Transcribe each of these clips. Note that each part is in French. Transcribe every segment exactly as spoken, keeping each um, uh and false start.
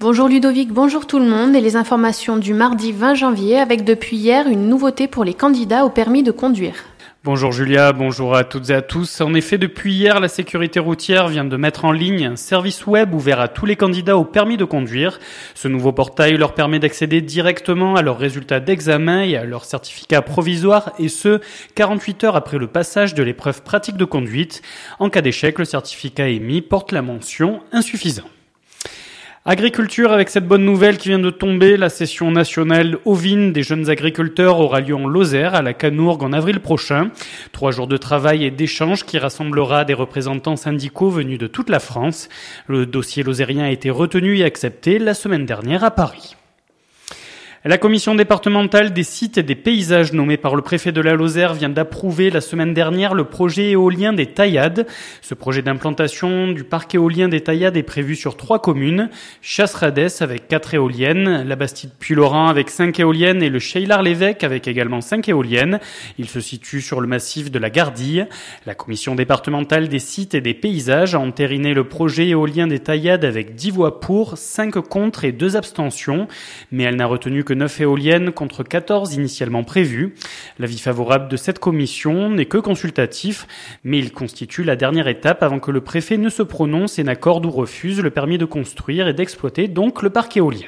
Bonjour Ludovic, bonjour tout le monde et les informations du mardi vingt janvier avec depuis hier une nouveauté pour les candidats au permis de conduire. Bonjour Julia, bonjour à toutes et à tous. En effet, depuis hier, la sécurité routière vient de mettre en ligne un service web ouvert à tous les candidats au permis de conduire. Ce nouveau portail leur permet d'accéder directement à leurs résultats d'examen et à leur certificat provisoire, et ce, quarante-huit heures après le passage de l'épreuve pratique de conduite. En cas d'échec, le certificat émis porte la mention insuffisant. Agriculture, avec cette bonne nouvelle qui vient de tomber, la session nationale ovine des jeunes agriculteurs aura lieu en Lozère, à la Canourgue, en avril prochain. Trois jours de travail et d'échange qui rassemblera des représentants syndicaux venus de toute la France. Le dossier lozérien a été retenu et accepté la semaine dernière à Paris. La commission départementale des sites et des paysages nommée par le préfet de la Lozère vient d'approuver la semaine dernière le projet éolien des Taillades. Ce projet d'implantation du parc éolien des Taillades est prévu sur trois communes. Chasse-Radès avec quatre éoliennes, la Bastide-Puylaurent avec cinq éoliennes et le Cheylard-l'Évêque avec également cinq éoliennes. Il se situe sur le massif de la Gardille. La commission départementale des sites et des paysages a entériné le projet éolien des Taillades avec dix voix pour, cinq contre et deux abstentions. Mais elle n'a retenu que neuf éoliennes contre quatorze initialement prévues. L'avis favorable de cette commission n'est que consultatif, mais il constitue la dernière étape avant que le préfet ne se prononce et n'accorde ou refuse le permis de construire et d'exploiter donc le parc éolien.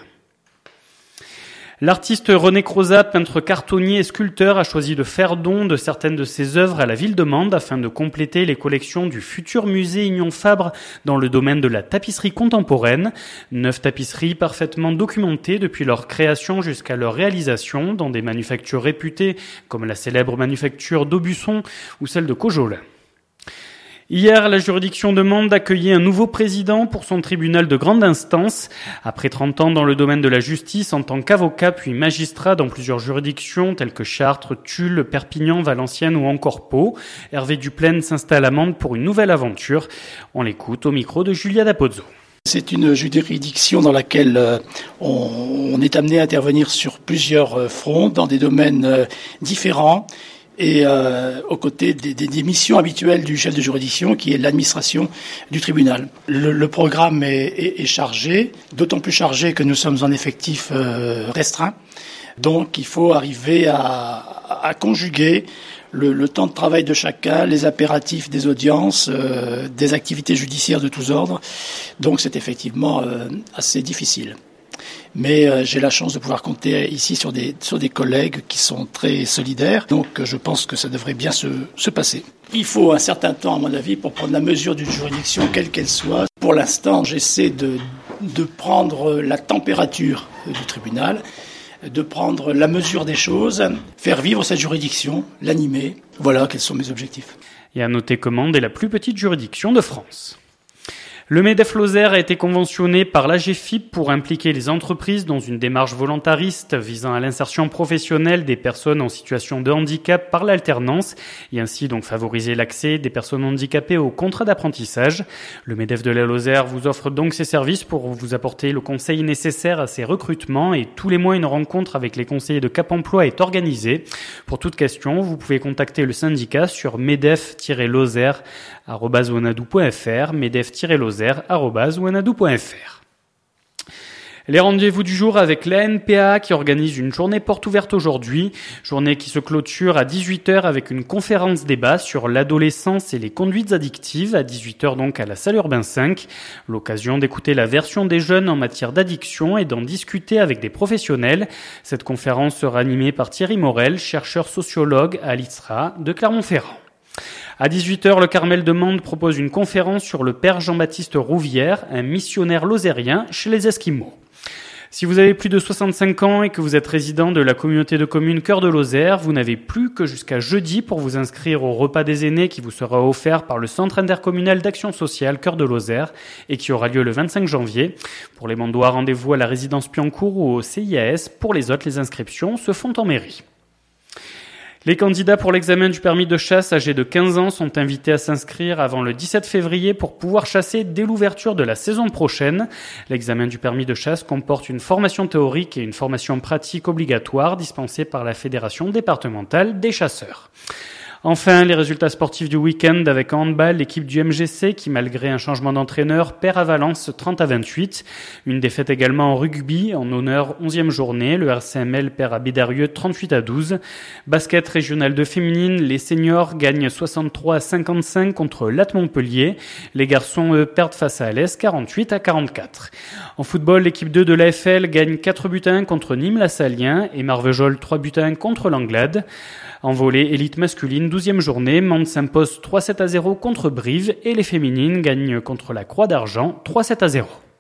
L'artiste René Crozat, peintre cartonnier et sculpteur, a choisi de faire don de certaines de ses œuvres à la ville de Mende afin de compléter les collections du futur musée Union Fabre dans le domaine de la tapisserie contemporaine. Neuf tapisseries parfaitement documentées depuis leur création jusqu'à leur réalisation dans des manufactures réputées comme la célèbre manufacture d'Aubusson ou celle de Cojolin. Hier, la juridiction de Mende accueillait un nouveau président pour son tribunal de grande instance. Après trente ans dans le domaine de la justice en tant qu'avocat puis magistrat dans plusieurs juridictions telles que Chartres, Tulle, Perpignan, Valenciennes ou encore Pau, Hervé Duplaine s'installe à Mende pour une nouvelle aventure. On l'écoute au micro de Julia Dapozzo. C'est une juridiction dans laquelle euh, on, on est amené à intervenir sur plusieurs euh, fronts, dans des domaines euh, différents, et euh, aux côtés des, des, des missions habituelles du chef de juridiction, qui est l'administration du tribunal. Le, le programme est, est, est chargé, d'autant plus chargé que nous sommes en effectif euh, restreint. Donc il faut arriver à, à conjuguer le, le temps de travail de chacun, les impératifs des audiences, euh, des activités judiciaires de tous ordres. Donc c'est effectivement euh, assez difficile. Mais euh, j'ai la chance de pouvoir compter ici sur des, sur des collègues qui sont très solidaires. Donc euh, je pense que ça devrait bien se, se passer. Il faut un certain temps, à mon avis, pour prendre la mesure d'une juridiction, quelle qu'elle soit. Pour l'instant, j'essaie de, de prendre la température du tribunal, de prendre la mesure des choses, faire vivre cette juridiction, l'animer. Voilà quels sont mes objectifs. Et à noter que Mende est la plus petite juridiction de France. Le MEDEF Lozère a été conventionné par l'A G F I P pour impliquer les entreprises dans une démarche volontariste visant à l'insertion professionnelle des personnes en situation de handicap par l'alternance et ainsi donc favoriser l'accès des personnes handicapées au contrat d'apprentissage. Le MEDEF de la Lozère vous offre donc ses services pour vous apporter le conseil nécessaire à ces recrutements et tous les mois une rencontre avec les conseillers de Cap Emploi est organisée. Pour toute question, vous pouvez contacter le syndicat sur medef tiret lozère arobase wanadoo point f r, medef tiret lozère arobase wanadoo point f r. Les rendez-vous du jour avec l'A N P A qui organise une journée porte ouverte aujourd'hui, journée qui se clôture à dix-huit heures avec une conférence débat sur l'adolescence et les conduites addictives, à dix-huit heures donc à la salle Urbain cinq. L'occasion d'écouter la version des jeunes en matière d'addiction et d'en discuter avec des professionnels. Cette conférence sera animée par Thierry Morel, chercheur sociologue à l'I S R A de Clermont-Ferrand. À dix-huit heures, le Carmel de Mende propose une conférence sur le père Jean-Baptiste Rouvière, un missionnaire lozérien chez les Esquimaux. Si vous avez plus de soixante-cinq ans et que vous êtes résident de la communauté de communes Cœur de Lozère, vous n'avez plus que jusqu'à jeudi pour vous inscrire au repas des aînés qui vous sera offert par le Centre intercommunal d'action sociale Cœur de Lozère et qui aura lieu le vingt-cinq janvier. Pour les Mendois, rendez-vous à la résidence Piancourt ou au C I A S. Pour les autres, les inscriptions se font en mairie. Les candidats pour l'examen du permis de chasse âgés de quinze ans sont invités à s'inscrire avant le dix-sept février pour pouvoir chasser dès l'ouverture de la saison prochaine. L'examen du permis de chasse comporte une formation théorique et une formation pratique obligatoire dispensée par la Fédération départementale des chasseurs. Enfin, les résultats sportifs du week-end avec en handball, l'équipe du M G C qui, malgré un changement d'entraîneur, perd à Valence trente à vingt-huit. Une défaite également en rugby, en honneur onzième journée. Le R C M L perd à Bédarieux trente-huit à douze. Basket régional de féminine, les seniors gagnent soixante-trois à cinquante-cinq contre Latte Montpellier. Les garçons, eux, perdent face à Alès quarante-huit à quarante-quatre. En football, l'équipe deux de l'A F L gagne quatre buts à un contre Nîmes-la-Salien et Marvejols trois buts à un contre l'Anglade. En volley élite masculine, douzième journée, Mende s'impose trois sept à zéro contre Brive et les féminines gagnent contre la Croix d'Argent trois sept à zéro.